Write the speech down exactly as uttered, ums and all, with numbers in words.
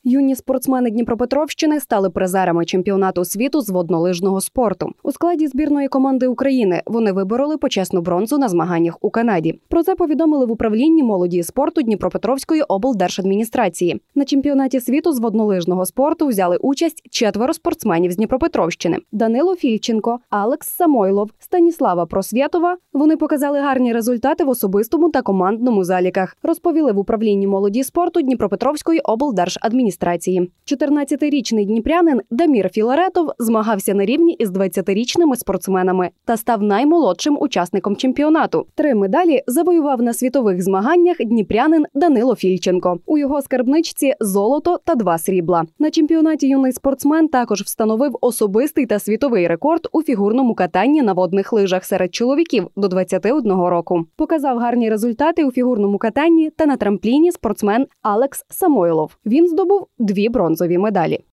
Юні спортсмени Дніпропетровщини стали призерами чемпіонату світу з воднолижного спорту. У складі збірної команди України вони вибороли почесну бронзу на змаганнях у Канаді. Про це повідомили в управлінні молоді і спорту Дніпропетровської облдержадміністрації. На чемпіонаті світу з воднолижного спорту взяли участь четверо спортсменів з Дніпропетровщини: Данило Фільченко, Алекс Самойлов, Станіслава Просвєтова. Вони показали гарні результати в особистому та командному заліках, розповіли в управлінні молоді і спорту Дніпропетровської облдержадміністрації. чотирнадцятирічний дніпрянин Дамір Філаретов змагався на рівні із двадцятирічними спортсменами та став наймолодшим учасником чемпіонату. Три медалі завоював на світових змаганнях дніпрянин Данило Фільченко. У його скарбничці золото та два срібла. На чемпіонаті юний спортсмен також встановив особистий та світовий рекорд у фігурному катанні на водних лижах серед чоловіків до двадцяти одного року. Показав гарні результати у фігурному катанні та на трампліні спортсмен Алекс Самойлов. Він здобув дві бронзові медалі.